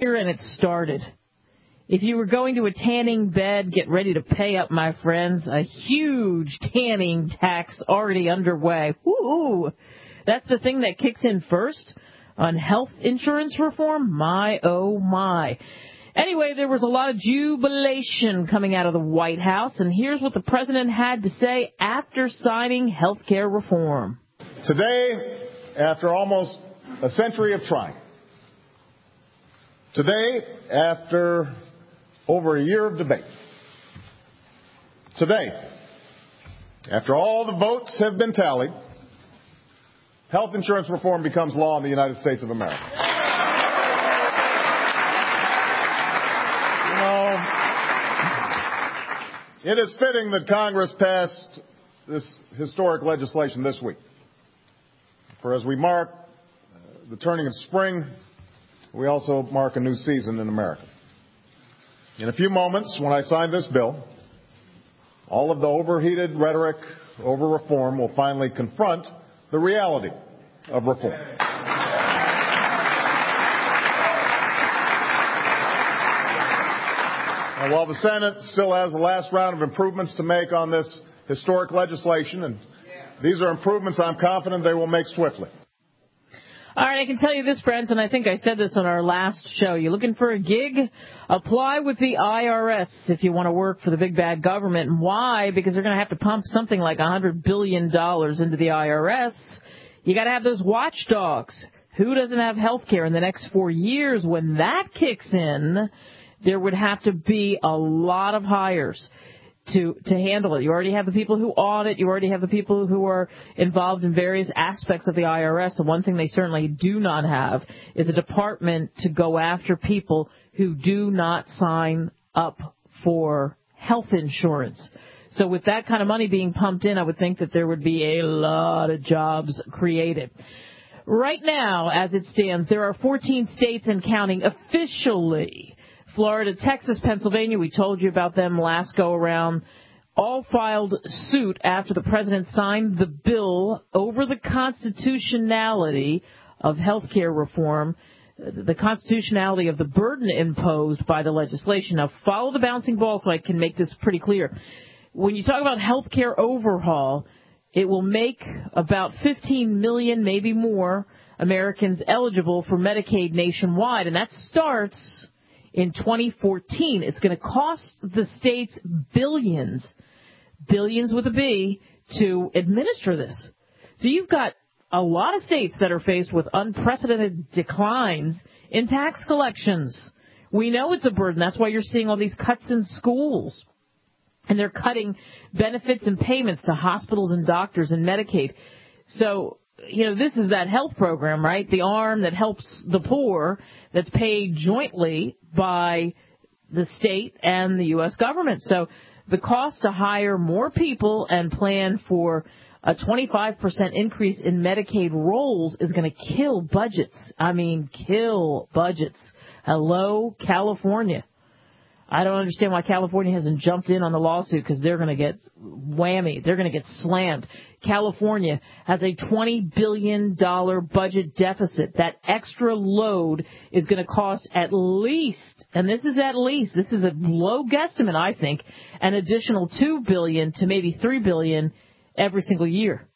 And it started. If you were going to a tanning bed, get ready to pay up, my friends. A huge tanning tax already underway. Woo! That's the thing that kicks in first on health insurance reform. My, oh, my. Anyway, there was a lot of jubilation coming out of the White House, and here's what the president had to say after signing health care reform. Today, after almost a century of trying, today, after over a year of debate, today, after all the votes have been tallied, health insurance reform becomes law in the United States of America. It is fitting that Congress passed this historic legislation this week. For as we mark the turning of spring, we also mark a new season in America. In a few moments, when I sign this bill, all of the overheated rhetoric over reform will finally confront the reality of reform. And while the Senate still has the last round of improvements to make on this historic legislation, and these are improvements I'm confident they will make swiftly. All right, I can tell you this, friends, and I think I said this on our last show. You looking for a gig? Apply with the IRS if you want to work for the big bad government. And why? Because they're going to have to pump something like $100 billion into the IRS. You got to have those watchdogs. Who doesn't have health care in the next 4 years? When that kicks in, there would have to be a lot of hires to handle it. You already have the people who audit. You already have the people who are involved in various aspects of the IRS. The one thing they certainly do not have is a department to go after people who do not sign up for health insurance. So with that kind of money being pumped in, I would think that there would be a lot of jobs created. Right now, as it stands, there are 14 states and counting officially. Florida, Texas, Pennsylvania, we told you about them last go-around, all filed suit after the president signed the bill over the constitutionality of health care reform, the constitutionality of the burden imposed by the legislation. Now, follow the bouncing ball so I can make this pretty clear. When you talk about health care overhaul, it will make about 15 million, maybe more, Americans eligible for Medicaid nationwide, and that starts in 2014. It's going to cost the states billions with a B, to administer this. So you've got a lot of states that are faced with unprecedented declines in tax collections. We know it's a burden. That's why you're seeing all these cuts in schools. And they're cutting benefits and payments to hospitals and doctors and Medicaid. So, this is that health program, right? The arm that helps the poor that's paid jointly by the state and the U.S. government. So the cost to hire more people and plan for a 25% increase in Medicaid rolls is going to kill budgets. I mean, kill budgets. Hello, California. I don't understand why California hasn't jumped in on the lawsuit, because they're going to get whammy. They're going to get slammed. California has a $20 billion budget deficit. That extra load is going to cost at least, and this is at least, this is a low guesstimate, I think, an additional $2 billion to maybe $3 billion every single year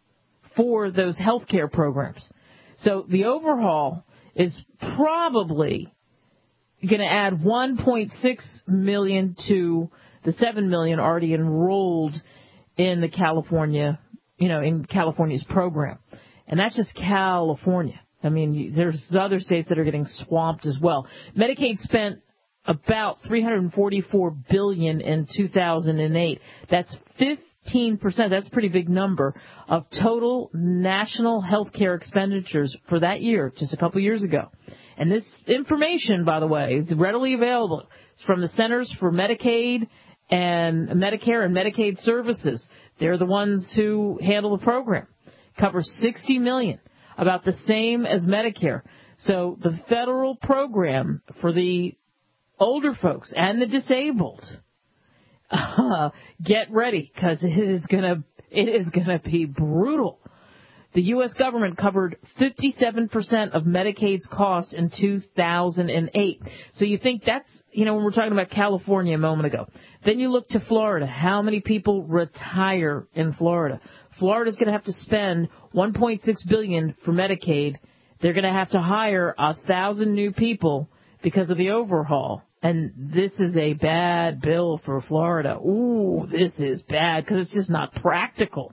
for those health care programs. So the overhaul is probably going to add 1.6 million to the 7 million already enrolled in the California, in California's program. And that's just California. I mean, there's other states that are getting swamped as well. Medicaid spent about $344 billion in 2008. That's 15%. That's a pretty big number of total national health care expenditures for that year, just a couple years ago. And this information, by the way, is readily available. It's from the Centers for Medicaid and Medicare and Medicaid Services. They're the ones who handle the program. It covers 60 million, about the same as Medicare. So the federal program for the older folks and the disabled, get ready, because it is gonna be brutal. The U.S. government covered 57% of Medicaid's cost in 2008. So you think that's, when we're talking about California a moment ago. Then you look to Florida. How many people retire in Florida? Florida's going to have to spend $1.6 billion for Medicaid. They're going to have to hire 1,000 new people because of the overhaul. And this is a bad bill for Florida. Ooh, this is bad because it's just not practical.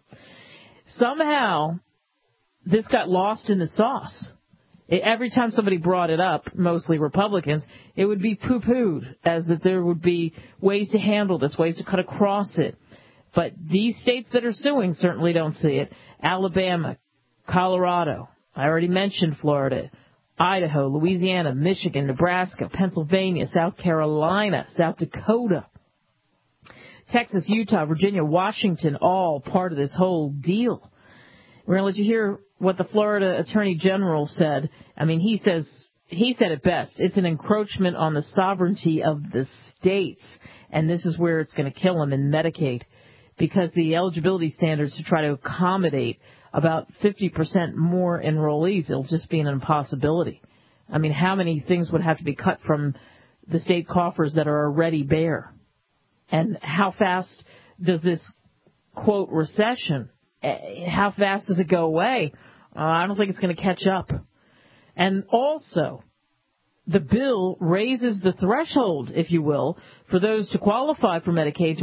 Somehow, this got lost in the sauce. Every time somebody brought it up, mostly Republicans, it would be poo-pooed as that there would be ways to handle this, ways to cut across it. But these states that are suing certainly don't see it. Alabama, Colorado, I already mentioned Florida, Idaho, Louisiana, Michigan, Nebraska, Pennsylvania, South Carolina, South Dakota, Texas, Utah, Virginia, Washington, all part of this whole deal. We're going to let you hear what the Florida Attorney General said. I mean, he said it best. It's an encroachment on the sovereignty of the states, and this is where it's going to kill them in Medicaid, because the eligibility standards to try to accommodate about 50% more enrollees, it'll just be an impossibility. I mean, how many things would have to be cut from the state coffers that are already bare? And how fast does this, quote, recession, how fast does it go away? I don't think it's going to catch up. And also, the bill raises the threshold, if you will, for those to qualify for Medicaid to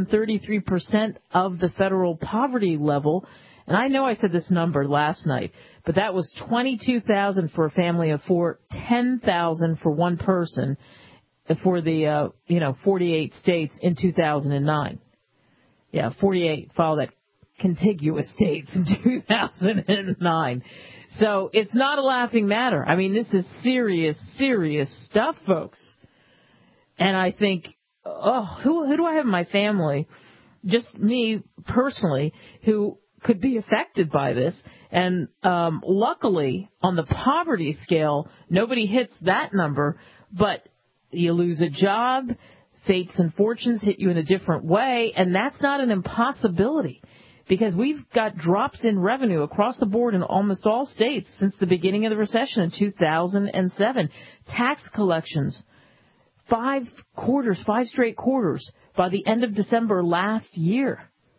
133% of the federal poverty level. And I know I said this number last night, but that was $22,000 for a family of four, $10,000 for one person for the 48 states in 2009. Yeah, 48. Follow that. Contiguous states in 2009. So it's not a laughing matter. I mean, this is serious, serious stuff, folks. And I think, who do I have in my family, just me personally, who could be affected by this? And luckily, on the poverty scale, nobody hits that number, but you lose a job, fates and fortunes hit you in a different way, and that's not an impossibility. Because we've got drops in revenue across the board in almost all states since the beginning of the recession in 2007. Tax collections, 5 straight quarters by the end of December last year.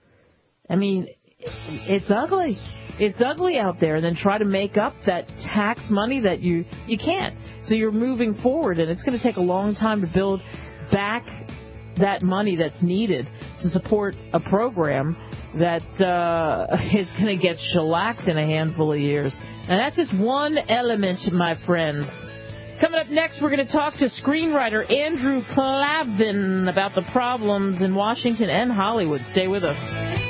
I mean, it's ugly. It's ugly out there. And then try to make up that tax money that you can't. So you're moving forward, and it's going to take a long time to build back that money that's needed to support a program that is going to get shellacked in a handful of years. And that's just one element, my friends. Coming up next, we're going to talk to screenwriter Andrew Klavan about the problems in Washington and Hollywood. Stay with us.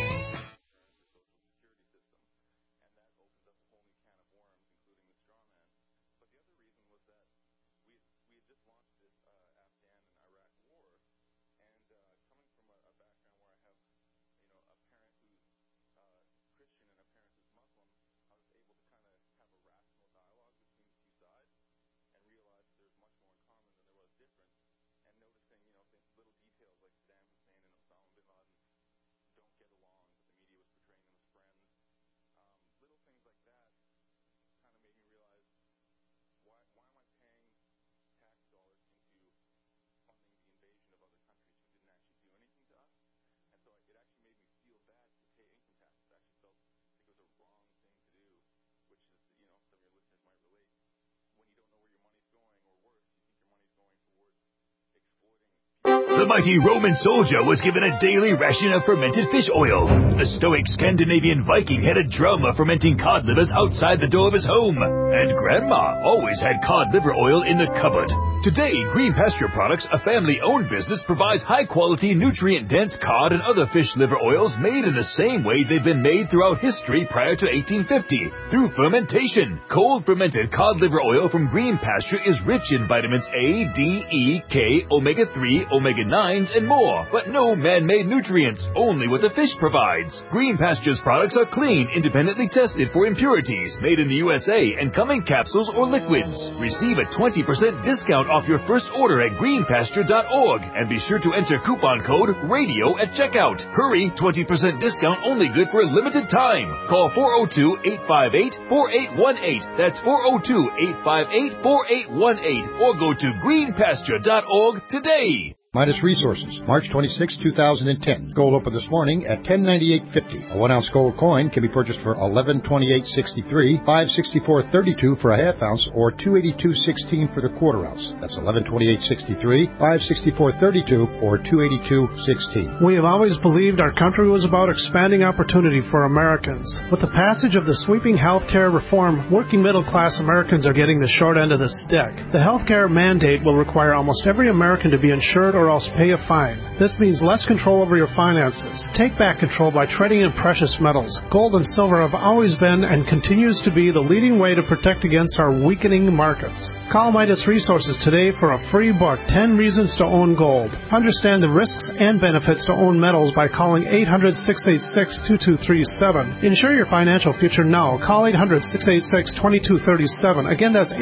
The mighty Roman soldier was given a daily ration of fermented fish oil. The stoic Scandinavian Viking had a drum of fermenting cod livers outside the door of his home. And Grandma always had cod liver oil in the cupboard. Today, Green Pasture Products, a family-owned business, provides high-quality, nutrient-dense cod and other fish liver oils made in the same way they've been made throughout history prior to 1850, through fermentation. Cold fermented cod liver oil from Green Pasture is rich in vitamins A, D, E, K, omega-3, omega-9, 9s, and more, but no man-made nutrients, only what the fish provides. Green Pasture's products are clean, independently tested for impurities, made in the USA, and come in capsules or liquids. Receive a 20% discount off your first order at greenpasture.org, and be sure to enter coupon code RADIO at checkout. Hurry, 20% discount only good for a limited time. Call 402-858-4818. That's 402-858-4818. Or go to greenpasture.org today. Midas Resources, March 26, 2010. Gold opened this morning at $10.9850. A 1-ounce gold coin can be purchased for $11.2863, $5.6432 for a half ounce, or $2.8216 for the quarter ounce. That's $11.2863, $5.6432, or $2.8216. We have always believed our country was about expanding opportunity for Americans. With the passage of the sweeping health care reform, working middle-class Americans are getting the short end of the stick. The health care mandate will require almost every American to be insured or else pay a fine. This means less control over your finances. Take back control by trading in precious metals. Gold and silver have always been and continues to be the leading way to protect against our weakening markets. Call Midas Resources today for a free book, 10 Reasons to Own Gold. Understand the risks and benefits to own metals by calling 800-686-2237. Ensure your financial future now. Call 800-686-2237. Again, that's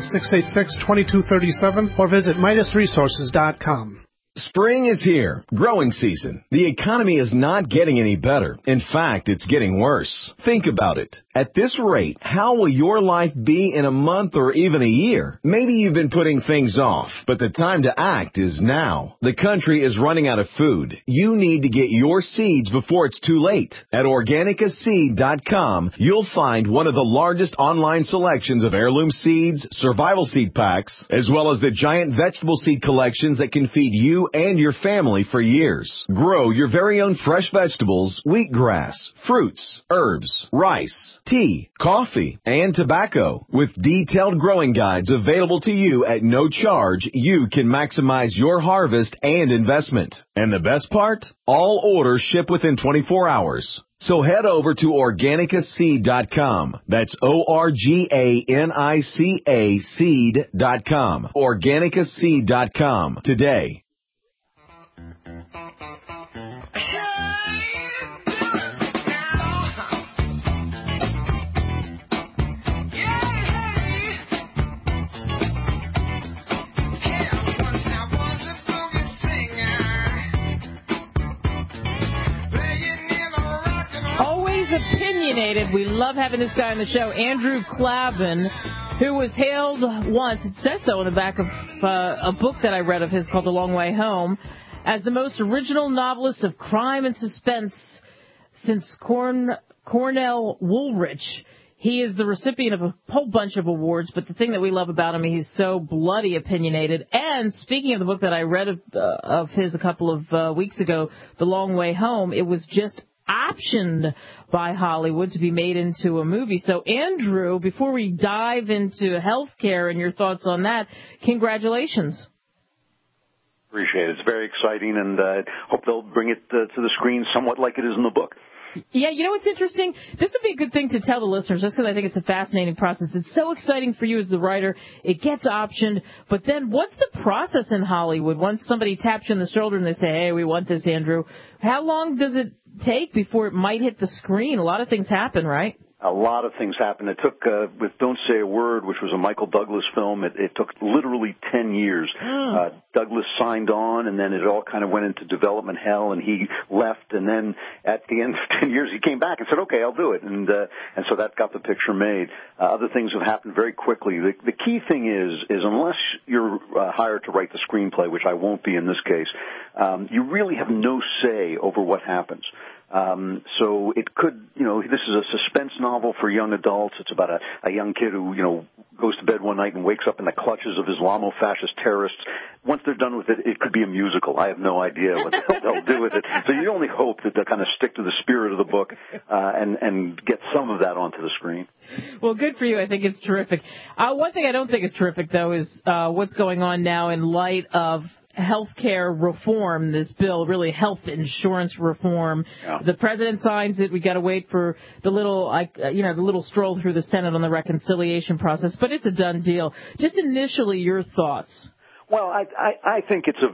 800-686-2237 or visit MidasResources.com. Spring is here. Growing season. The economy is not getting any better. In fact, it's getting worse. Think about it. At this rate, how will your life be in a month or even a year? Maybe you've been putting things off, but the time to act is now. The country is running out of food. You need to get your seeds before it's too late. At OrganicaSeed.com, you'll find one of the largest online selections of heirloom seeds, survival seed packs, as well as the giant vegetable seed collections that can feed you and your family for years. Grow your very own fresh vegetables, wheatgrass, fruits, herbs, rice, tea, coffee, and tobacco. With detailed growing guides available to you at no charge, you can maximize your harvest and investment. And the best part? All orders ship within 24 hours. So head over to OrganicaSeed.com. That's ORGANICA seed.com. OrganicaSeed.com today. Opinionated. We love having this guy on the show, Andrew Klavan, who was hailed once, it says so in the back of a book that I read of his called The Long Way Home, as the most original novelist of crime and suspense since Cornell Woolrich. He is the recipient of a whole bunch of awards, but the thing that we love about him, he's so bloody opinionated. And speaking of the book that I read of his a couple of weeks ago, The Long Way Home, it was just optioned by Hollywood to be made into a movie. So, Andrew, before we dive into healthcare and your thoughts on that, congratulations. Appreciate it. It's very exciting, and I hope they'll bring it to the screen somewhat like it is in the book. Yeah, you know what's interesting? This would be a good thing to tell the listeners, just because I think it's a fascinating process. It's so exciting for you as the writer. It gets optioned, but then what's the process in Hollywood? Once somebody taps you on the shoulder and they say, hey, we want this, Andrew, how long does it take before it might hit the screen? A lot of things happen, right? A lot of things happened. It took, with Don't Say a Word, which was a Michael Douglas film, it took literally 10 years. Douglas signed on, and then it all kind of went into development hell, and he left, and then at the end of 10 years, he came back and said, okay, I'll do it. And so that got the picture made. Other things have happened very quickly. The key thing is unless you're hired to write the screenplay, which I won't be in this case, you really have no say over what happens. So it could, this is a suspense novel for young adults. It's about a young kid who, goes to bed one night and wakes up in the clutches of Islamo-fascist terrorists. Once they're done with it, it could be a musical. I have no idea what they'll do with it. So you only hope that they'll kind of stick to the spirit of the book, and get some of that onto the screen. Well, good for you. I think it's terrific. One thing I don't think is terrific, though, is what's going on now in light of healthcare reform, this bill, really health insurance reform. Yeah. The president signs it. We got to wait for the little stroll through the Senate on the reconciliation process, but it's a done deal. Just initially, your thoughts. Well, I think it's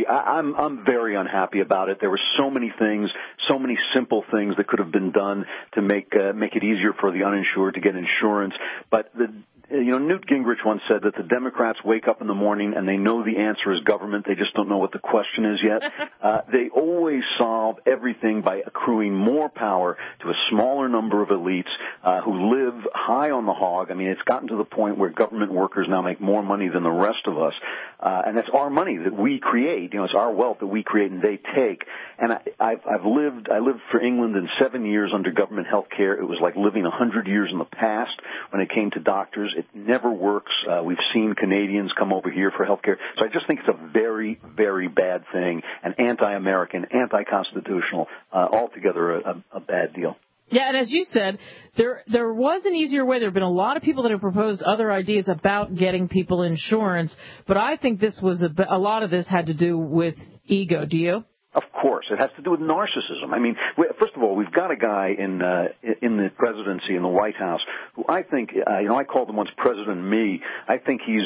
I'm very unhappy about it. There were so many things, so many simple things that could have been done to make it easier for the uninsured to get insurance. But Newt Gingrich once said that the Democrats wake up in the morning and they know the answer is government. They just don't know what the question is yet. They always solve everything by accruing more power to a smaller number of elites who live high on the hog. I mean, it's gotten to the point where government workers now make more money than the rest of us. And that's our money that we create. It's our wealth that we create and they take. And I lived for England in 7 years under government health care. It was like living 100 years in the past when it came to doctors. It never works. We've seen Canadians come over here for health care. So I just think it's a very, very bad thing, and anti-American, anti-constitutional, altogether a bad deal. Yeah, and as you said, there was an easier way. There have been a lot of people that have proposed other ideas about getting people insurance, but I think this was a lot of this had to do with ego. Do you? Of course. It has to do with narcissism. I mean, first of all, we've got a guy in the presidency, in the White House, who I think, I called him once President Me. I think he's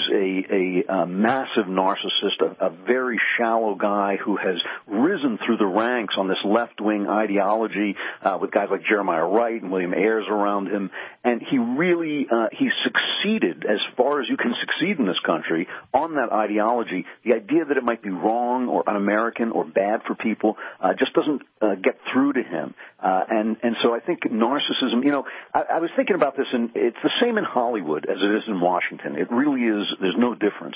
a massive narcissist, a very shallow guy who has risen through the ranks on this left-wing ideology with guys like Jeremiah Wright and William Ayers around him. And he really, he succeeded as far as you can succeed in this country on that ideology. The idea that it might be wrong or un-American or bad for people just doesn't get through to him. And so I think narcissism, I was thinking about this, and it's the same in Hollywood as it is in Washington. It really is. There's no difference.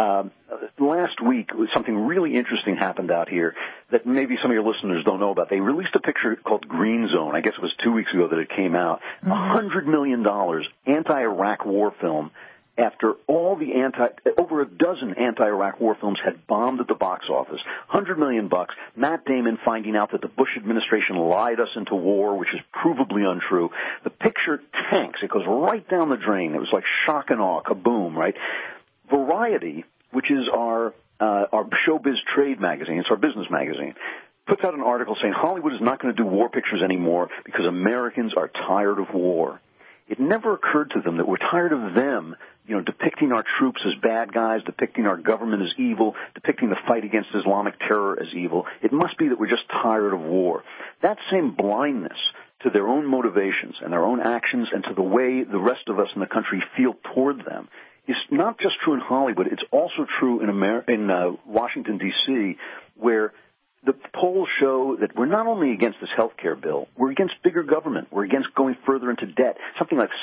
Last week, something really interesting happened out here that maybe some of your listeners don't know about. They released a picture called Green Zone. I guess it was 2 weeks ago that it came out. $100 million anti-Iraq war film. After all over a dozen anti-Iraq war films had bombed at the box office, $100 million, Matt Damon finding out that the Bush administration lied us into war, which is provably untrue. The picture tanks. It goes right down the drain. It was like shock and awe, kaboom, right? Variety, which is our showbiz trade magazine, it's our business magazine, puts out an article saying Hollywood is not going to do war pictures anymore because Americans are tired of war. It never occurred to them that we're tired of them, depicting our troops as bad guys, depicting our government as evil, depicting the fight against Islamic terror as evil. It must be that we're just tired of war. That same blindness to their own motivations and their own actions and to the way the rest of us in the country feel toward them is not just true in Hollywood. It's also true in Washington, D.C., where the polls show that we're not only against this health care bill, we're against bigger government. We're against going further into debt. Something like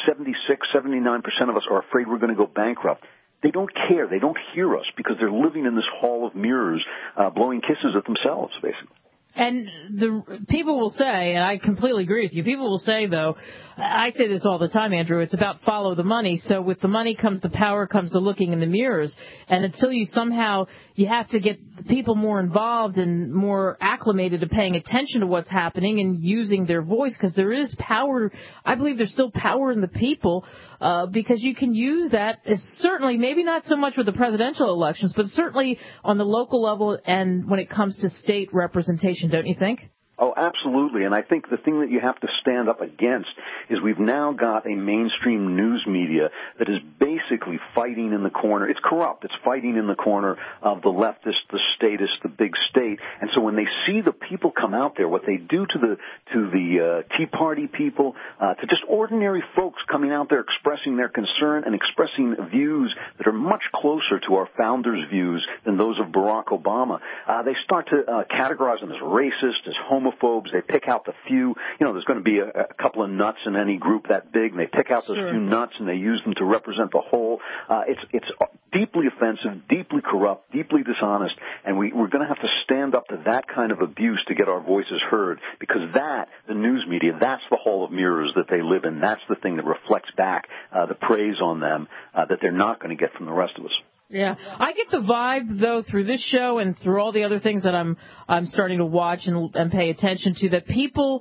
79% of us are afraid we're going to go bankrupt. They don't care. They don't hear us because they're living in this hall of mirrors, blowing kisses at themselves, basically. And the people will say, and I completely agree with you, people will say, though, I say this all the time, Andrew, it's about follow the money. So with the money comes the power, comes the looking in the mirrors. And until you have to get people more involved and more acclimated to paying attention to what's happening and using their voice, because there is power. I believe there's still power in the people because you can use that as certainly, maybe not so much with the presidential elections, but certainly on the local level and when it comes to state representation, don't you think? Oh, absolutely. And I think the thing that you have to stand up against is we've now got a mainstream news media that is basically fighting in the corner. It's corrupt. It's fighting in the corner of the leftists, the statists, the big state. And so when they see the people come out there, what they do to the Tea Party people, to just ordinary folks coming out there expressing their concern and expressing views that are much closer to our founders' views than those of Barack Obama, they start to categorize them as racist, as homophobes. They pick out the few. There's going to be a couple of nuts in any group that big, and they pick out those few nuts and they use them to represent the whole. It's deeply offensive, deeply corrupt, deeply dishonest, and we're going to have to stand up to that kind of abuse to get our voices heard, because the news media, that's the hall of mirrors that they live in. That's the thing that reflects back the praise on them that they're not going to get from the rest of us. Yeah, I get the vibe, though, through this show and through all the other things that I'm starting to watch and pay attention to, that people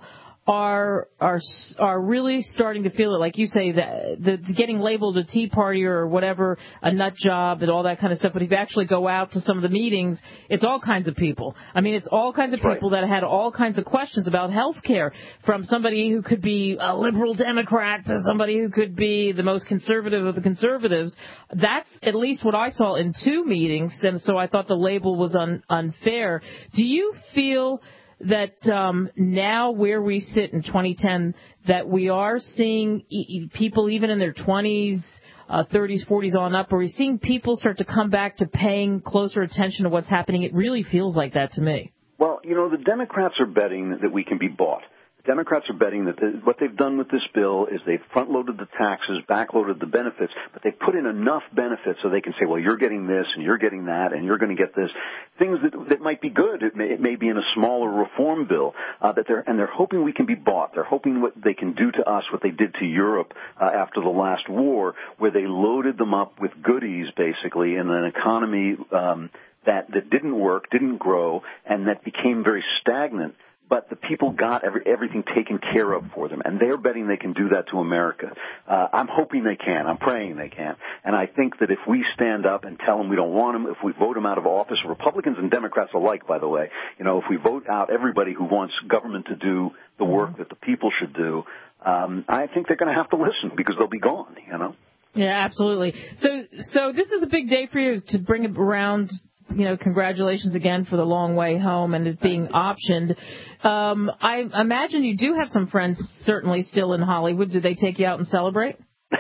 are really starting to feel it, like you say, the getting labeled a Tea Party or whatever, a nut job and all that kind of stuff. But if you actually go out to some of the meetings, it's all kinds of people. I mean, it's all kinds of people that had all kinds of questions about health care, from somebody who could be a liberal Democrat to somebody who could be the most conservative of the conservatives. That's at least what I saw in 2 meetings, and so I thought the label was unfair. Do you feel that now where we sit in 2010, that we are seeing people even in their 20s, 30s, 40s on up, are we seeing people start to come back to paying closer attention to what's happening? It really feels like that to me. Well, the Democrats are betting that we can be bought. Democrats are betting that what they've done with this bill is they've front-loaded the taxes, back-loaded the benefits, but they've put in enough benefits so they can say, well, you're getting this and you're getting that and you're going to get this. Things that might be good. It may be in a smaller reform bill, they're hoping we can be bought. They're hoping what they can do to us what they did to Europe after the last war, where they loaded them up with goodies, basically, in an economy that didn't work, didn't grow, and that became very stagnant. But the people got everything taken care of for them, and they're betting they can do that to America. I'm hoping they can. I'm praying they can. And I think that if we stand up and tell them we don't want them, if we vote them out of office, Republicans and Democrats alike, by the way, if we vote out everybody who wants government to do the work that the people should do, I think they're going to have to listen, because they'll be gone, Yeah, absolutely. So this is a big day for you to bring it around. Congratulations again for the long way home and it being optioned. I imagine you do have some friends certainly still in Hollywood. Did they take you out and celebrate?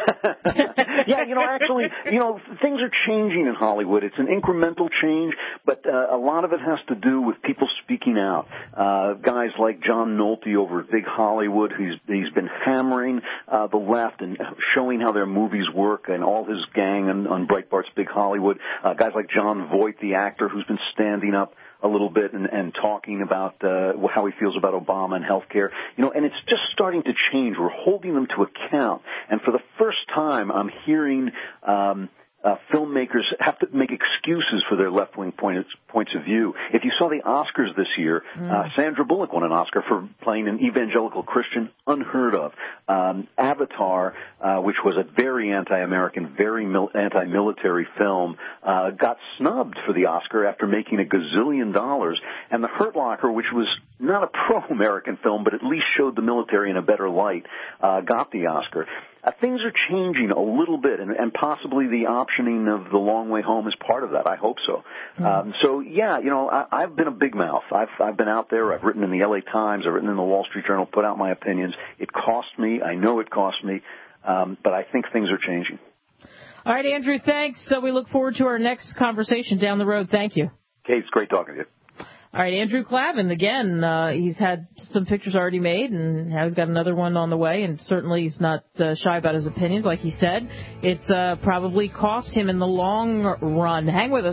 Yeah, actually, things are changing in Hollywood. It's an incremental change, but a lot of it has to do with people speaking out. Guys like John Nolte over at Big Hollywood, he's been hammering the left and showing how their movies work, and all his gang on Breitbart's Big Hollywood. Guys like John Voight, the actor, who's been standing up a little bit and talking about how he feels about Obama and health care. And it's just starting to change. We're holding them to account. And for the first time, I'm hearing filmmakers have to make excuses for their left-wing points of view. If you saw the Oscars this year, Sandra Bullock won an Oscar for playing an evangelical Christian, unheard of. Avatar, which was a very anti-American, very anti-military film, got snubbed for the Oscar after making $1 gazillion. And The Hurt Locker, which was not a pro-American film, but at least showed the military in a better light, got the Oscar. Things are changing a little bit, and possibly the optioning of The Long Way Home is part of that. I hope so. I've been a big mouth. I've been out there. I've written in the LA Times. I've written in the Wall Street Journal, put out my opinions. It cost me. I know it cost me, but I think things are changing. All right, Andrew, thanks. So we look forward to our next conversation down the road. Thank you. Okay, it's great talking to you. All right, Andrew Klavan, again, he's had some pictures already made, and now he's got another one on the way, and certainly he's not shy about his opinions, like he said. It's probably cost him in the long run. Hang with us.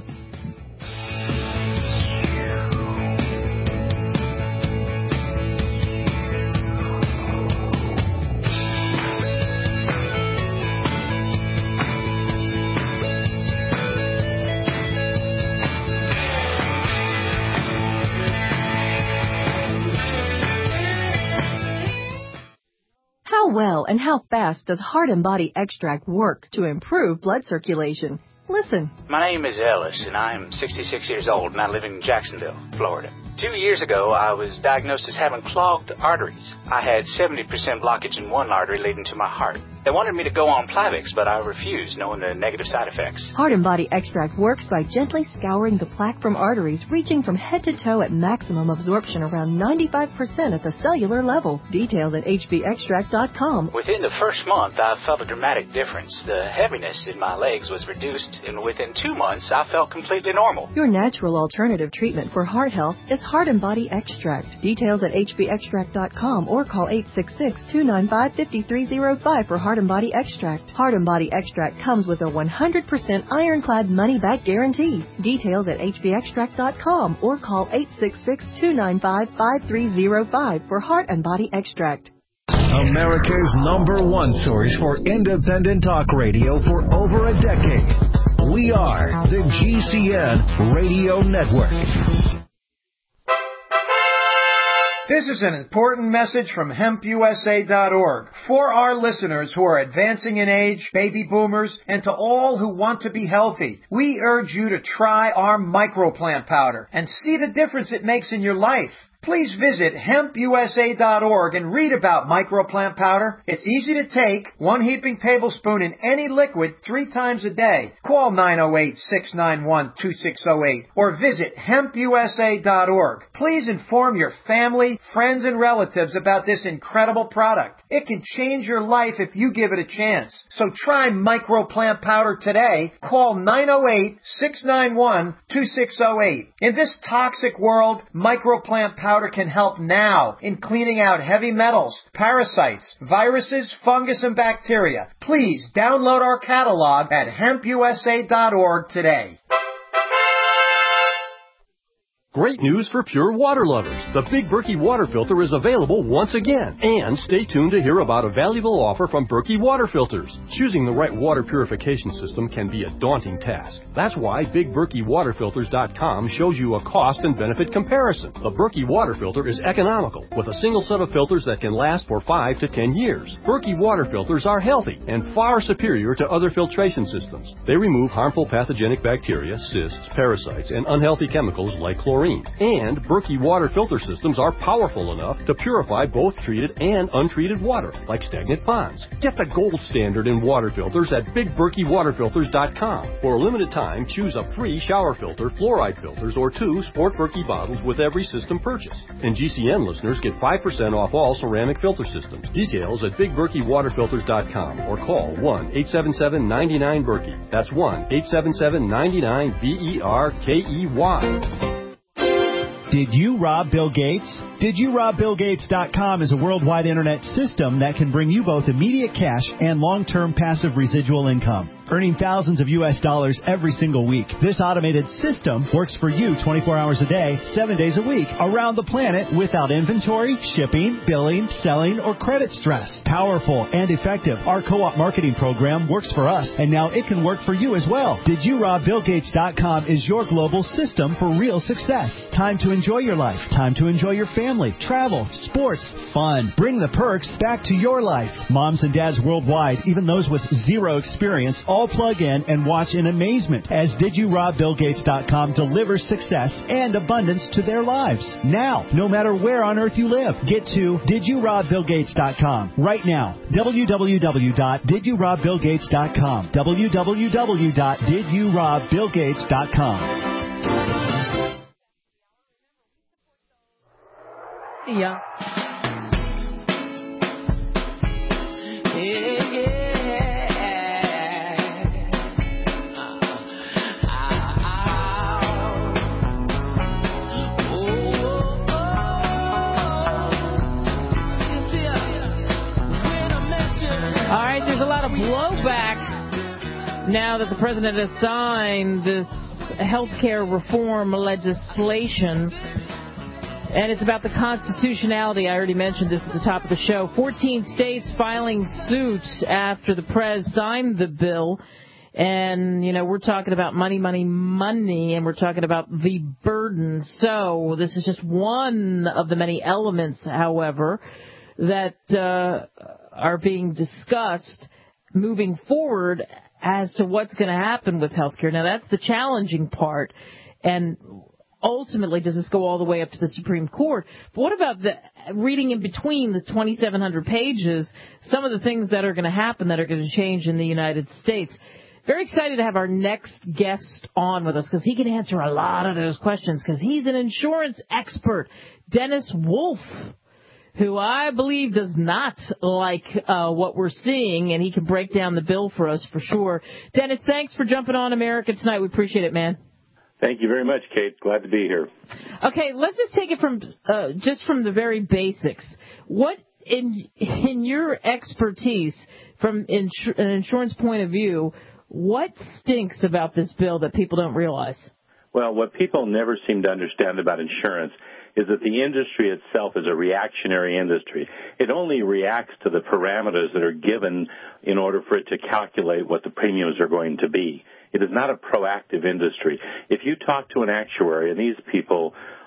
How well and how fast does Heart and Body Extract work to improve blood circulation? Listen. My name is Ellis, and I'm 66 years old, and I live in Jacksonville, Florida. 2 years ago, I was diagnosed as having clogged arteries. I had 70% blockage in one artery leading to my heart. They wanted me to go on Plavix, but I refused, knowing the negative side effects. Heart and Body Extract works by gently scouring the plaque from arteries, reaching from head to toe at maximum absorption around 95% at the cellular level. Details at hbextract.com. Within the first month, I felt a dramatic difference. The heaviness in my legs was reduced, and within 2 months, I felt completely normal. Your natural alternative treatment for heart health is Heart and Body Extract. Details at hbextract.com or call 866-295-5305 for Heart and Body Extract. Heart and Body Extract comes with a 100% ironclad money-back guarantee. Details at hbextract.com or call 866-295-5305 for Heart and Body Extract. America's #1 source for independent talk radio for over a decade. We are the GCN Radio Network. This is an important message from HempUSA.org for our listeners who are advancing in age, baby boomers, and to all who want to be healthy. We urge you to try our microplant powder and see the difference it makes in your life. Please visit HempUSA.org and read about microplant powder. It's easy to take, 1 heaping tablespoon in any liquid 3 times a day. Call 908-691-2608 or visit HempUSA.org. Please inform your family, friends, and relatives about this incredible product. It can change your life if you give it a chance. So try microplant powder today. Call 908-691-2608. In this toxic world, microplant powder can help now in cleaning out heavy metals, parasites, viruses, fungus, and bacteria. Please download our catalog at HempUSA.org today. Great news for pure water lovers. The Big Berkey water filter is available once again. And stay tuned to hear about a valuable offer from Berkey Water Filters. Choosing the right water purification system can be a daunting task. That's why BigBerkeyWaterFilters.com shows you a cost and benefit comparison. The Berkey water filter is economical, with a single set of filters that can last for 5 to 10 years. Berkey water filters are healthy and far superior to other filtration systems. They remove harmful pathogenic bacteria, cysts, parasites, and unhealthy chemicals like chlorine. And Berkey water filter systems are powerful enough to purify both treated and untreated water, like stagnant ponds. Get the gold standard in water filters at BigBerkeyWaterFilters.com. For a limited time, choose a free shower filter, fluoride filters, or 2 Sport Berkey bottles with every system purchase. And GCN listeners get 5% off all ceramic filter systems. Details at BigBerkeyWaterFilters.com or call 1-877-99-BERKEY. That's 1-877-99-BERKEY. Did you rob Bill Gates? DidYouRobBillGates.com is a worldwide internet system that can bring you both immediate cash and long-term passive residual income, earning thousands of U.S. dollars every single week. This automated system works for you 24 hours a day, 7 days a week, around the planet without inventory, shipping, billing, selling, or credit stress. Powerful and effective, our co-op marketing program works for us, and now it can work for you as well. DidYouRobBillGates.com is your global system for real success. Time to enjoy your life. Time to enjoy your family, travel, sports, fun. Bring the perks back to your life. Moms and dads worldwide, even those with zero experience, all plug in and watch in amazement as DidYouRobBillGates.com delivers success and abundance to their lives. Now, no matter where on earth you live, get to DidYouRobBillGates.com right now. www.DidYouRobBillGates.com. www.DidYouRobBillGates.com. Yeah. All right, there's a lot of blowback now that the president has signed this health care reform legislation. And it's about the constitutionality. I already mentioned this at the top of the show. 14 states filing suit after the prez signed the bill. And, you know, we're talking about money, and we're talking about the burden. So this is just one of the many elements, however, that are being discussed moving forward as to what's going to happen with health care. Now, that's the challenging part. And ultimately, does this go all the way up to the Supreme Court? But what about the reading in between the 2,700 pages, some of the things that are going to happen that are going to change in the United States? Very excited to have our next guest on with us because he can answer a lot of those questions because he's an insurance expert, Dennis Wolf, who I believe does not like what we're seeing, and he can break down the bill for us for sure. Dennis, thanks for jumping on America Tonight. We appreciate it, man. Thank you very much, Kate. Glad to be here. Okay, let's just take it from the very basics. What, in your expertise, from an insurance point of view, what stinks about this bill that people don't realize? Well, what people never seem to understand about insurance is that the industry itself is a reactionary industry. It only reacts to the parameters that are given in order for it to calculate what the premiums are going to be. It is not a proactive industry. If you talk to an actuary, and these people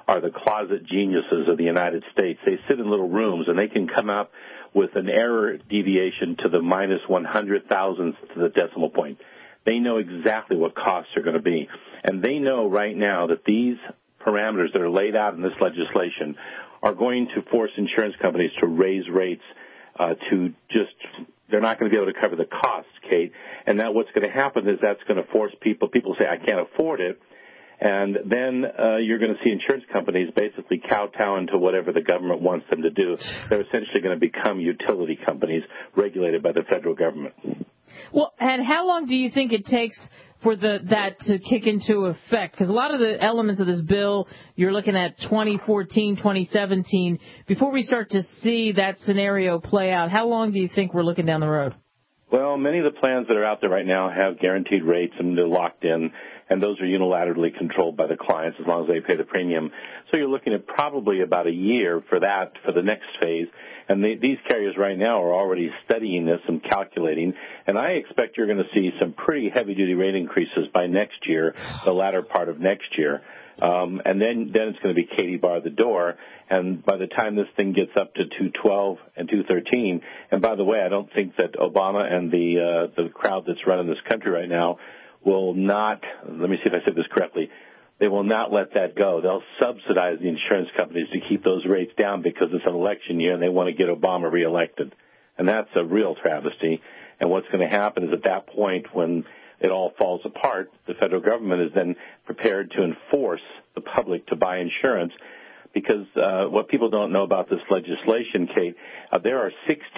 are the closet geniuses of the United States. They sit in little rooms, and they can come up with an error deviation to the minus 100,000th to the decimal point. They know exactly what costs are going to be. And they know right now that these parameters that are laid out in this legislation are going to force insurance companies to raise rates they're not going to be able to cover the costs, Kate. And that what's going to happen is that's going to force people say, I can't afford it. And then you're going to see insurance companies basically kowtow to whatever the government wants them to do. They're essentially going to become utility companies regulated by the federal government. Well, and how long do you think it takes for that to kick into effect? Because a lot of the elements of this bill, you're looking at 2014, 2017. Before we start to see that scenario play out, how long do you think we're looking down the road? Well, many of the plans that are out there right now have guaranteed rates, and they're locked in, and those are unilaterally controlled by the clients as long as they pay the premium. So you're looking at probably about a year for the next phase. And these carriers right now are already studying this and calculating, and I expect you're going to see some pretty heavy-duty rate increases by next year, the latter part of next year. And then it's going to be Katie bar the door, and by the time this thing gets up to 212 and 213, and by the way, I don't think that Obama and the crowd that's running this country right now will not, let me see if I said this correctly, they will not let that go. They'll subsidize the insurance companies to keep those rates down because it's an election year and they want to get Obama reelected. And that's a real travesty. And what's going to happen is at that point when it all falls apart, the federal government is then prepared to enforce the public to buy insurance because what people don't know about this legislation, Kate, there are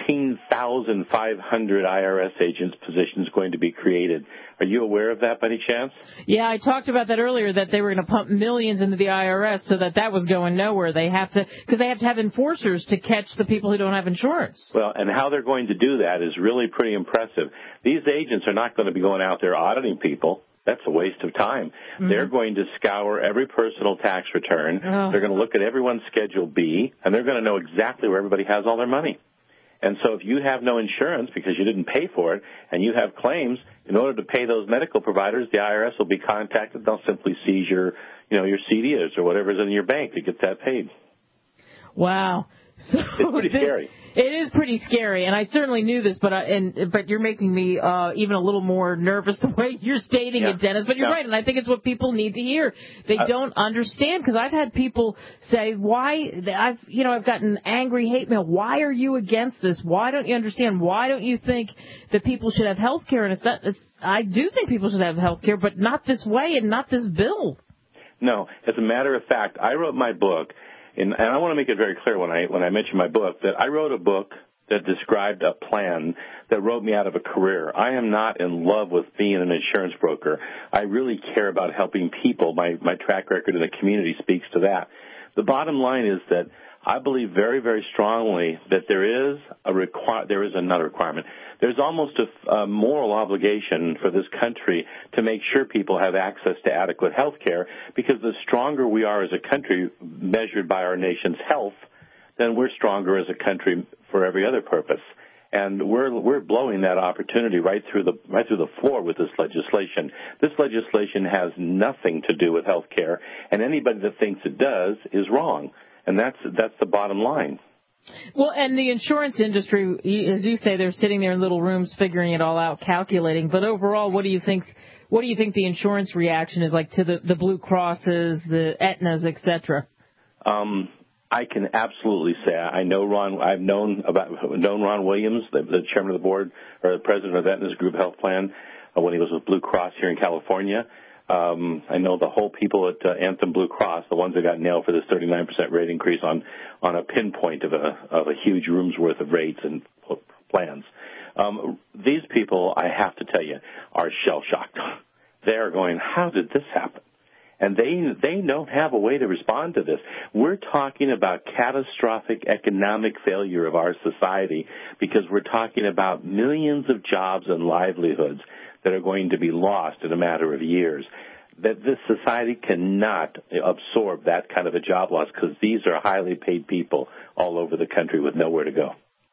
16,500 IRS agents positions going to be created. Are you aware of that by any chance? Yeah, I talked about that earlier, that they were going to pump millions into the IRS so that was going nowhere. Because they have to have enforcers to catch the people who don't have insurance. Well, and how they're going to do that is really pretty impressive. These agents are not going to be going out there auditing people. That's a waste of time. Mm-hmm. They're going to scour every personal tax return. Oh. They're going to look at everyone's Schedule B, and they're going to know exactly where everybody has all their money. And so if you have no insurance because you didn't pay for it and you have claims, in order to pay those medical providers, the IRS will be contacted. They'll simply seize your CDs or whatever's in your bank to get that paid. Wow. So it's pretty scary. It is pretty scary, and I certainly knew this, but you're making me even a little more nervous the way you're stating it, Dennis. But you're right, and I think it's what people need to hear. They don't understand, because I've had people say, "Why?" I've gotten angry hate mail. Why are you against this? Why don't you understand? Why don't you think that people should have health care? And I do think people should have health care, but not this way and not this bill. No, as a matter of fact, I wrote my book. And I want to make it very clear when I mention my book that I wrote a book that described a plan that wrote me out of a career. I am not in love with being an insurance broker. I really care about helping people. My track record in the community speaks to that. The bottom line is that I believe very, very strongly that there is another requirement. There's almost a moral obligation for this country to make sure people have access to adequate health care, because the stronger we are as a country measured by our nation's health, then we're stronger as a country for every other purpose. And we're blowing that opportunity right through the floor with this legislation. This legislation has nothing to do with health care, and anybody that thinks it does is wrong. And that's the bottom line. Well, and the insurance industry, as you say, they're sitting there in little rooms figuring it all out, calculating. But overall, what do you think the insurance reaction is like to the Blue Crosses, the Aetnas, et cetera? I can absolutely say I know Ron. I've known Ron Williams, the chairman of the board or the president of Aetna's Group Health Plan, when he was with Blue Cross here in California. I know the whole people at Anthem Blue Cross, the ones that got nailed for this 39% rate increase on a pinpoint of a huge room's worth of rates and plans. These people, I have to tell you, are shell-shocked. They are going, how did this happen? And they don't have a way to respond to this. We're talking about catastrophic economic failure of our society, because we're talking about millions of jobs and livelihoods that are going to be lost in a matter of years. That this society cannot absorb that kind of a job loss, because these are highly paid people all over the country with nowhere to go.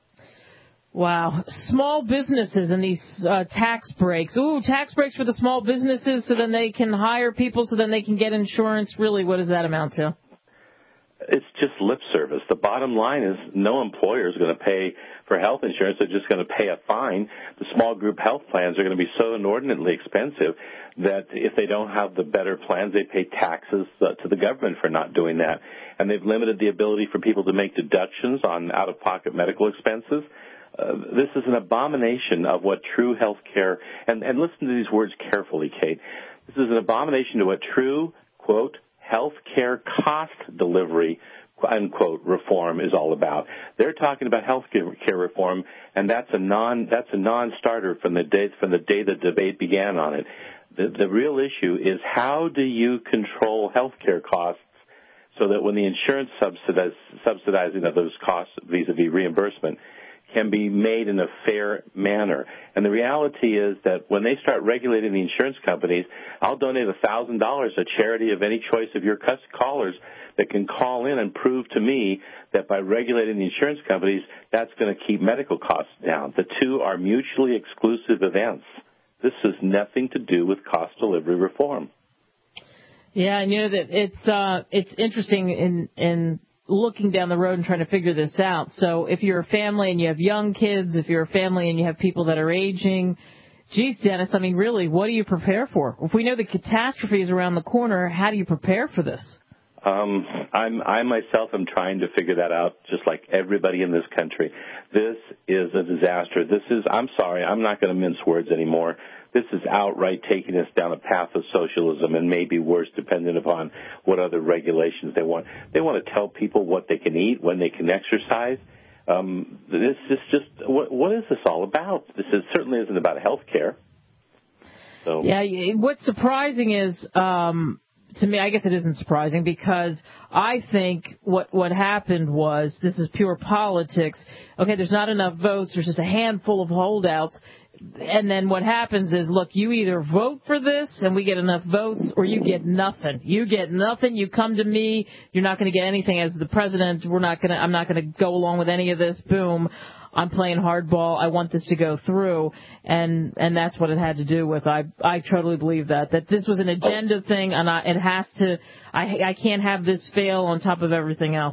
Wow. Small businesses and these tax breaks. Ooh, tax breaks for the small businesses so then they can hire people so then they can get insurance. Really, what does that amount to? It's just lip service. The bottom line is no employer is going to pay for health insurance. They're just going to pay a fine. The small group health plans are going to be so inordinately expensive that if they don't have the better plans, they pay taxes to the government for not doing that. And they've limited the ability for people to make deductions on out-of-pocket medical expenses. This is an abomination of what true health care, and listen to these words carefully, Kate. This is an abomination to what true, quote, health care cost delivery, unquote, reform is all about. They're talking about health care reform, and that's a non-starter from the day the debate began on it. The real issue is how do you control health care costs so that when the insurance subsidizing of those costs vis-a-vis reimbursement can be made in a fair manner. And the reality is that when they start regulating the insurance companies, I'll donate $1,000 to charity of any choice of your callers that can call in and prove to me that by regulating the insurance companies, that's going to keep medical costs down. The two are mutually exclusive events. This has nothing to do with cost delivery reform. Yeah, and you know that it's interesting in looking down the road and trying to figure this out. So if you're a family and you have young kids, if you're a family and you have people that are aging, geez, Dennis, I mean, really, what do you prepare for? If we know the catastrophe is around the corner, how do you prepare for this? I myself am trying to figure that out, just like everybody in this country. This is a disaster. I'm sorry, I'm not going to mince words anymore. This is outright taking us down a path of socialism and maybe worse, depending upon what other regulations they want. They want to tell people what they can eat, when they can exercise. This is just, what is this all about? Certainly isn't about health care. So. Yeah, what's surprising is, to me, I guess it isn't surprising because I think what happened was, this is pure politics. Okay, there's not enough votes. There's just a handful of holdouts. And then what happens is, look, you either vote for this and we get enough votes, or you get nothing. You get nothing. You come to me. You're not going to get anything as the president. I'm not going to go along with any of this. Boom. I'm playing hardball. I want this to go through. And that's what it had to do with. I totally believe that this was an agenda thing, and I can't have this fail on top of everything else.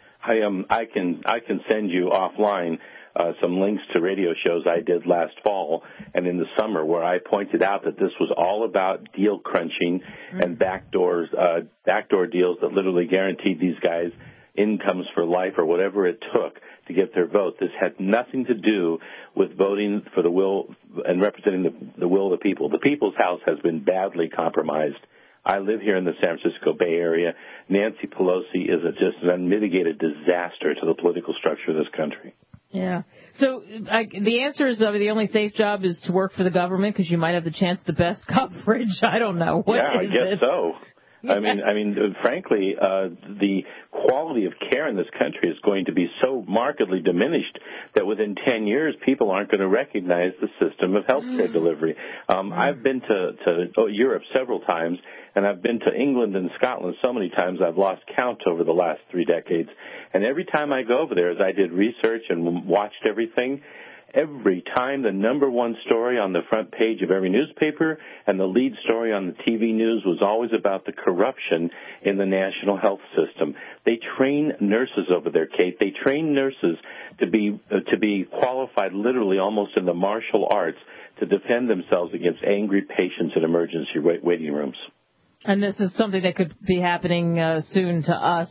I can send you offline some links to radio shows I did last fall and in the summer where I pointed out that this was all about deal crunching and backdoor deals that literally guaranteed these guys incomes for life or whatever it took to get their vote. This had nothing to do with voting for the will and representing the will of the people. The people's house has been badly compromised. I live here in the San Francisco Bay Area. Nancy Pelosi is just an unmitigated disaster to the political structure of this country. Yeah. So the answer is the only safe job is to work for the government because you might have the chance of the best coverage. I don't know. I guess so. I mean, frankly, the quality of care in this country is going to be so markedly diminished that within 10 years, people aren't going to recognize the system of healthcare delivery. I've been to Europe several times, and I've been to England and Scotland so many times I've lost count over the last 3 decades. And every time I go over there, as I did research and watched everything, every time the number one story on the front page of every newspaper and the lead story on the TV news was always about the corruption in the national health system. They train nurses over there, Kate. They train nurses to be qualified literally almost in the martial arts to defend themselves against angry patients in emergency waiting rooms. And this is something that could be happening soon to us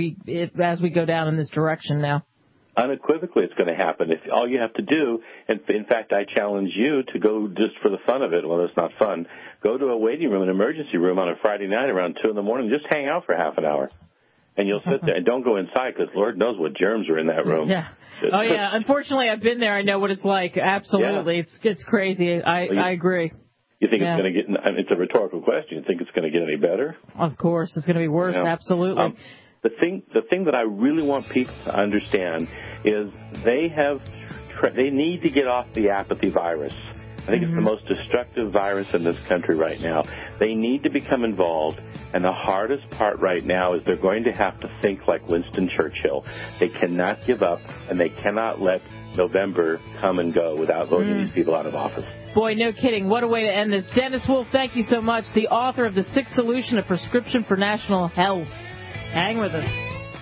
as we go down in this direction now. Unequivocally, it's going to happen. If all you have to do, and in fact, I challenge you to go just for the fun of it. Well, it's not fun. Go to a waiting room, an emergency room on a Friday night around 2 a.m. Just hang out for half an hour, and you'll sit there. And don't go inside because Lord knows what germs are in that room. Yeah. Oh yeah. Unfortunately, I've been there. I know what it's like. Absolutely, yeah. It's crazy. I agree. You think it's going to get? It's a rhetorical question. You think it's going to get any better? Of course, it's going to be worse. Yeah. Absolutely. The thing that I really want people to understand is they need to get off the apathy virus. I think it's the most destructive virus in this country right now. They need to become involved, and the hardest part right now is they're going to have to think like Winston Churchill. They cannot give up, and they cannot let November come and go without voting these people out of office. Boy, no kidding. What a way to end this. Dennis Wolf, thank you so much. The author of The Sixth Solution, A Prescription for National Health. Hang with us.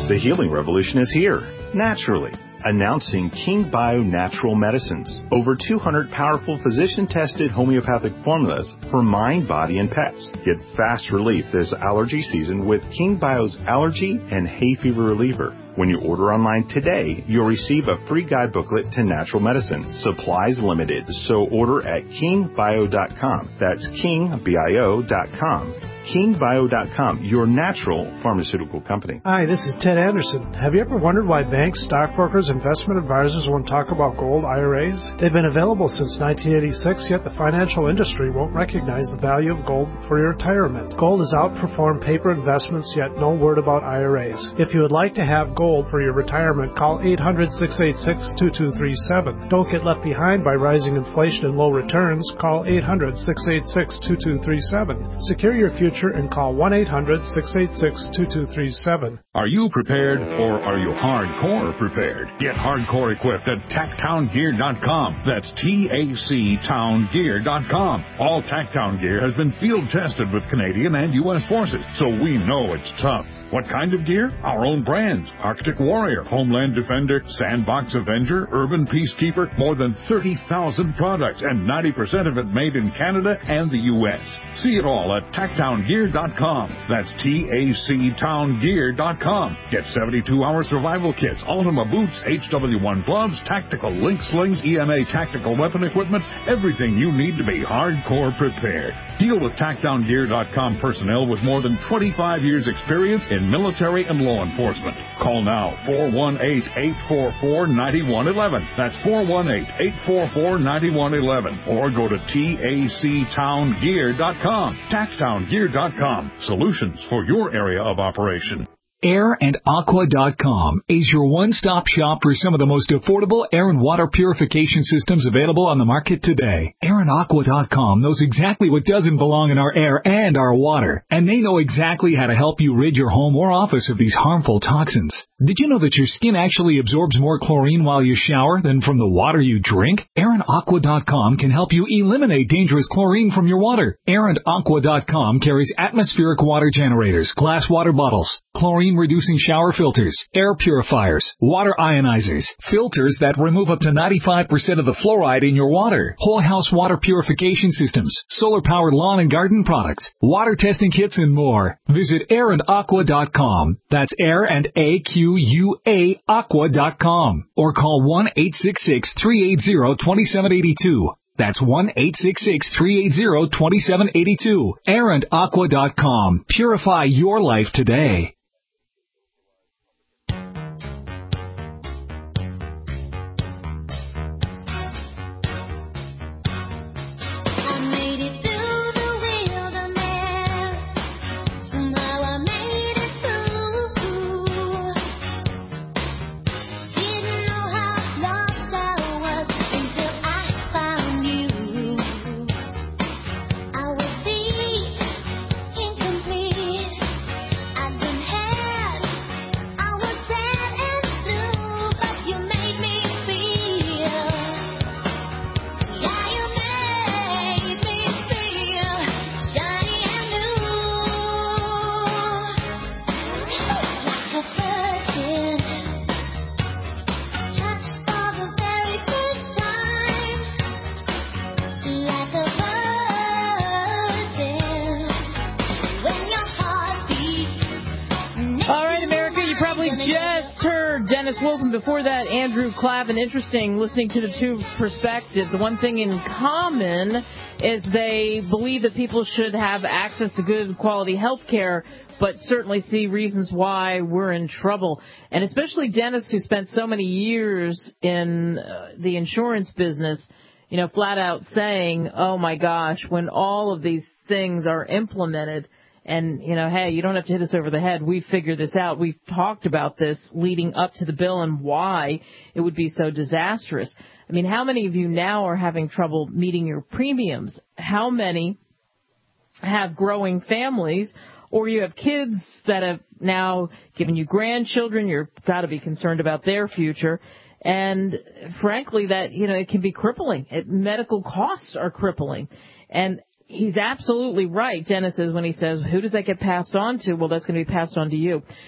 The healing revolution is here, naturally. Announcing King Bio Natural Medicines. Over 200 powerful physician-tested homeopathic formulas for mind, body, and pets. Get fast relief this allergy season with King Bio's Allergy and Hay Fever Reliever. When you order online today, you'll receive a free guide booklet to natural medicine. Supplies limited, so order at kingbio.com. That's kingbio.com. KingBio.com, your natural pharmaceutical company. Hi, this is Ted Anderson. Have you ever wondered why banks, stockbrokers, investment advisors won't talk about gold IRAs? They've been available since 1986, yet the financial industry won't recognize the value of gold for your retirement. Gold has outperformed paper investments, yet no word about IRAs. If you would like to have gold for your retirement, call 800-686-2237. Don't get left behind by rising inflation and low returns. Call 800-686-2237. Secure your future and call 1-800-686-2237. Are you prepared or are you hardcore prepared? Get hardcore equipped at TacTownGear.com. That's TACTownGear.com. All TacTown gear has been field tested with Canadian and U.S. forces, so we know it's tough. What kind of gear? Our own brands. Arctic Warrior, Homeland Defender, Sandbox Avenger, Urban Peacekeeper, more than 30,000 products, and 90% of it made in Canada and the U.S. See it all at TacTownGear.com. That's TACTownGear.com. Get 72-hour survival kits, Ultima boots, HW1 gloves, tactical link slings, EMA tactical weapon equipment, everything you need to be hardcore prepared. Deal with TacTownGear.com personnel with more than 25 years experience in military and law enforcement. Call now, 418-844-9111. That's 418-844-9111. Or go to TACTownGear.com. TacTownGear.com. Solutions for your area of operation. AirandAqua.com is your one-stop shop for some of the most affordable air and water purification systems available on the market today. AirandAqua.com knows exactly what doesn't belong in our air and our water, and they know exactly how to help you rid your home or office of these harmful toxins. Did you know that your skin actually absorbs more chlorine while you shower than from the water you drink? AirandAqua.com can help you eliminate dangerous chlorine from your water. AirandAqua.com carries atmospheric water generators, glass water bottles, chlorine-reducing shower filters, air purifiers, water ionizers, filters that remove up to 95% of the fluoride in your water, whole house water purification systems, solar-powered lawn and garden products, water testing kits, and more. Visit AirandAqua.com. That's Air and A-Q-U-A Aqua.com. Or call 1-866-380-2782. That's 1-866-380-2782. AirandAqua.com. Purify your life today. Dennis Wilson. Before that, Andrew Klavan. Interesting listening to the two perspectives. The one thing in common is they believe that people should have access to good quality health care, but certainly see reasons why we're in trouble. And especially Dennis, who spent so many years in the insurance business, you know, flat out saying, oh, my gosh, when all of these things are implemented, and, you know, hey, you don't have to hit us over the head. We've figured this out. We've talked about this leading up to the bill and why it would be so disastrous. I mean, how many of you now are having trouble meeting your premiums? How many have growing families, or you have kids that have now given you grandchildren? You've got to be concerned about their future. And frankly, that, you know, it can be crippling. Medical costs are crippling. And he's absolutely right, Dennis is, when he says, who does that get passed on to? Well, that's going to be passed on to you.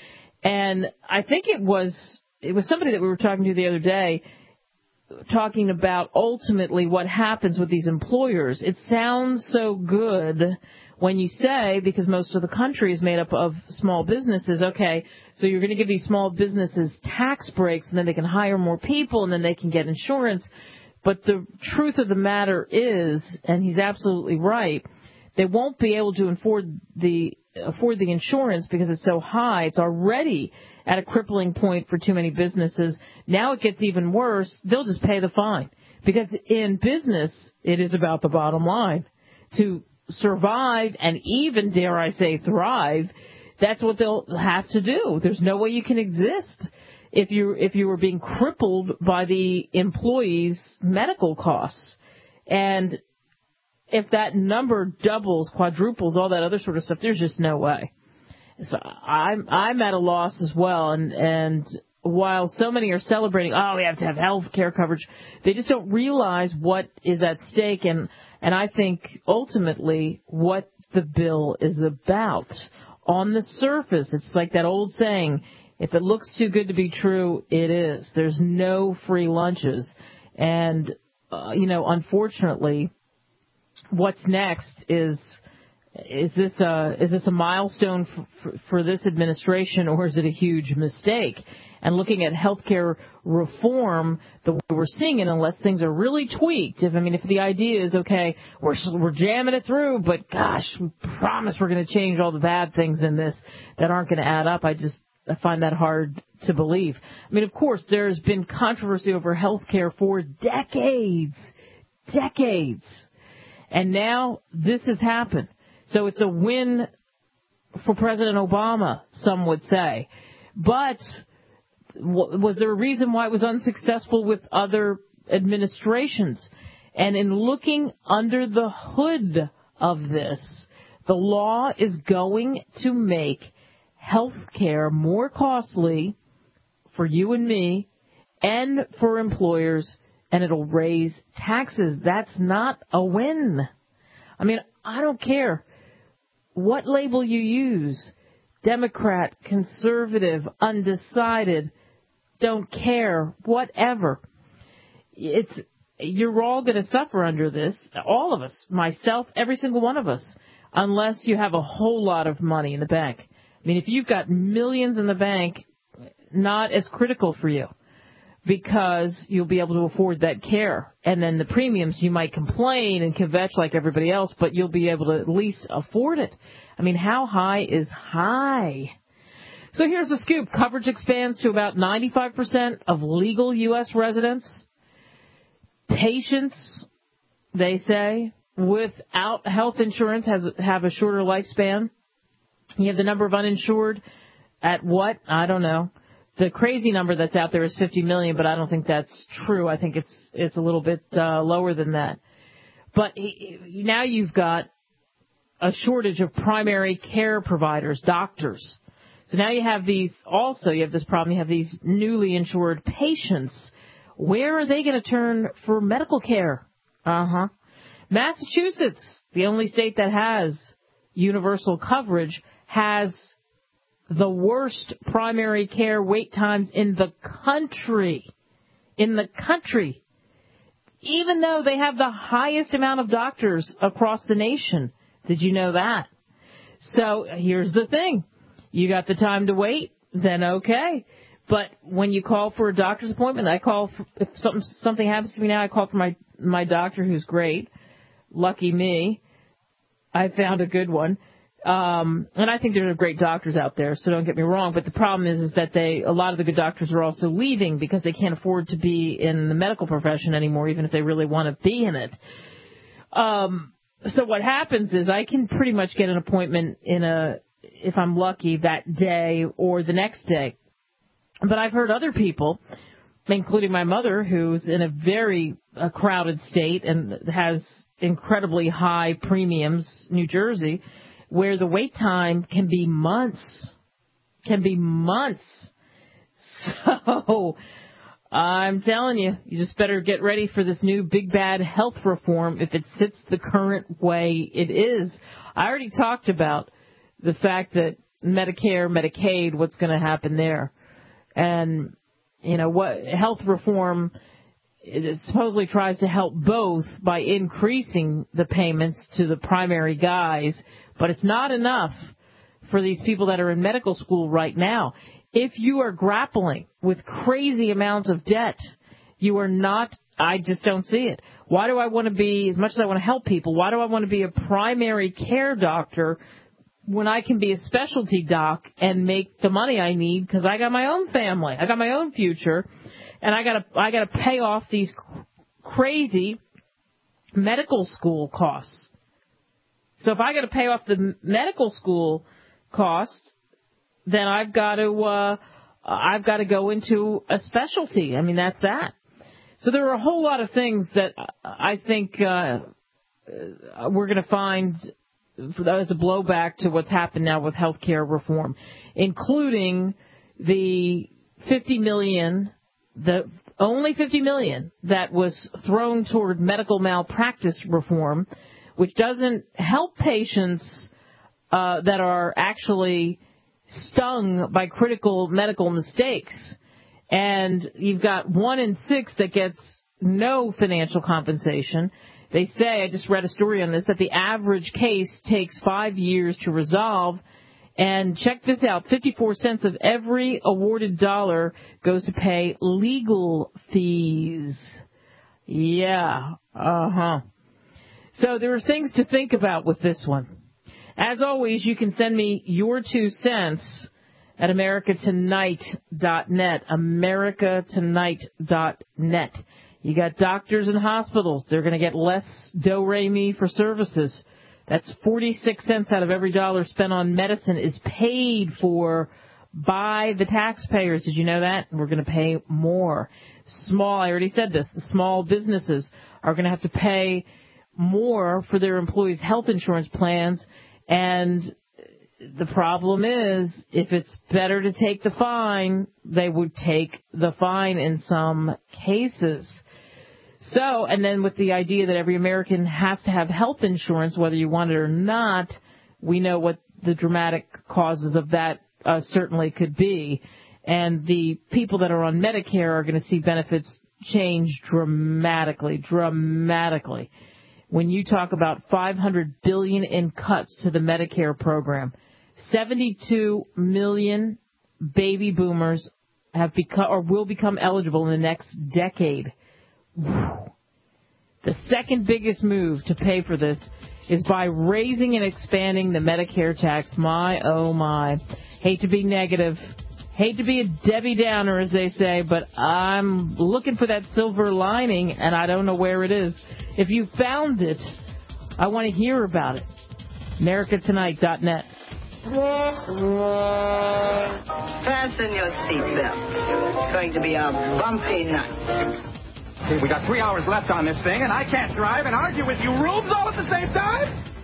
And I think it was somebody that we were talking to the other day, talking about ultimately what happens with these employers. It sounds so good when you say, because most of the country is made up of small businesses, okay, so you're going to give these small businesses tax breaks, and then they can hire more people, and then they can get insurance. But the truth of the matter is, and he's absolutely right, they won't be able to afford the insurance because it's so high. It's already at a crippling point for too many businesses. Now it gets even worse. They'll just pay the fine, because in business, it is about the bottom line. To survive and even, dare I say, thrive, that's what they'll have to do. There's no way you can exist if you were being crippled by the employees' medical costs. And if that number doubles, quadruples, all that other sort of stuff, there's just no way. So I'm at a loss as well. And while so many are celebrating, we have to have health care coverage, they just don't realize what is at stake. And I think ultimately what the bill is about. On the surface, it's like that old saying, if it looks too good to be true, it is. There's no free lunches. And, unfortunately, what's next is this a milestone for this administration, or is it a huge mistake? And looking at healthcare reform, the way we're seeing it, unless things are really tweaked, if the idea is, okay, we're jamming it through, but gosh, we promise we're going to change all the bad things in this that aren't going to add up, I find that hard to believe. Of course, there's been controversy over healthcare for decades. And now this has happened. So it's a win for President Obama, some would say. But was there a reason why it was unsuccessful with other administrations? And in looking under the hood of this, the law is going to make health care more costly for you and me and for employers, and it'll raise taxes. That's not a win. I don't care what label you use, Democrat, conservative, undecided, don't care, whatever. You're all going to suffer under this, all of us, myself, every single one of us, unless you have a whole lot of money in the bank. If you've got millions in the bank, not as critical for you, because you'll be able to afford that care. And then the premiums, you might complain and kvetch like everybody else, but you'll be able to at least afford it. How high is high? So here's the scoop. Coverage expands to about 95% of legal U.S. residents. Patients, they say, without health insurance have a shorter lifespan. You have the number of uninsured at what? I don't know. The crazy number that's out there is 50 million, but I don't think that's true. I think it's a little bit lower than that. But now you've got a shortage of primary care providers, doctors. So now you have this problem. You have these newly insured patients. Where are they going to turn for medical care? Massachusetts, the only state that has universal coverage, has the worst primary care wait times in the country. Even though they have the highest amount of doctors across the nation. Did you know that? So here's the thing. You got the time to wait, then okay. But when you call for a doctor's appointment, if something happens to me now, I call for my doctor, who's great. Lucky me. I found a good one. And I think there are great doctors out there, so don't get me wrong. But the problem is that a lot of the good doctors are also leaving because they can't afford to be in the medical profession anymore, even if they really want to be in it. So what happens is I can pretty much get an appointment if I'm lucky, that day or the next day. But I've heard other people, including my mother, who's in a very crowded state and has incredibly high premiums, New Jersey, where the wait time can be months. So I'm telling you, you just better get ready for this new big bad health reform if it sits the current way it is. I already talked about the fact that Medicare, Medicaid, what's going to happen there. And, what health reform it supposedly tries to help both by increasing the payments to the primary guys, but it's not enough for these people that are in medical school right now. If you are grappling with crazy amounts of debt, you are not, I just don't see it. Why do I want to be, as much as I want to help people, why do I want to be a primary care doctor when I can be a specialty doc and make the money I need because I got my own family, I got my own future, and I gotta pay off these crazy medical school costs. So if I got to pay off the medical school costs, then I've got to go into a specialty. I mean, that's that. So there are a whole lot of things that I think we're going to find as a blowback to what's happened now with health care reform, including the $50 million, the only $50 million that was thrown toward medical malpractice reform, which doesn't help patients that are actually stung by critical medical mistakes. And you've got 1 in 6 that gets no financial compensation. They say, I just read a story on this, that the average case takes 5 years to resolve. And check this out, 54 cents of every awarded dollar goes to pay legal fees. Yeah, So there are things to think about with this one. As always, you can send me your 2 cents at americatonight.net, americatonight.net. You got doctors and hospitals. They're going to get less do-re-mi for services. That's 46 cents out of every dollar spent on medicine is paid for by the taxpayers. Did you know that? We're going to pay more. I already said this, the small businesses are going to have to pay more for their employees' health insurance plans. And the problem is, if it's better to take the fine, they would take the fine in some cases. So, and then with the idea that every American has to have health insurance, whether you want it or not, we know what the dramatic causes of that certainly could be. And the people that are on Medicare are going to see benefits change dramatically. When you talk about $500 billion in cuts to the Medicare program, 72 million baby boomers have become or will become eligible in the next decade. The second biggest move to pay for this is by raising and expanding the Medicare tax. My, oh my. Hate to be negative. Hate to be a Debbie Downer, as they say, but I'm looking for that silver lining, and I don't know where it is. If you found it, I want to hear about it. americatonight.net. Fasten your seatbelt. It's going to be a bumpy night. Okay, we got 3 hours left on this thing, and I can't drive and argue with you rubes all at the same time?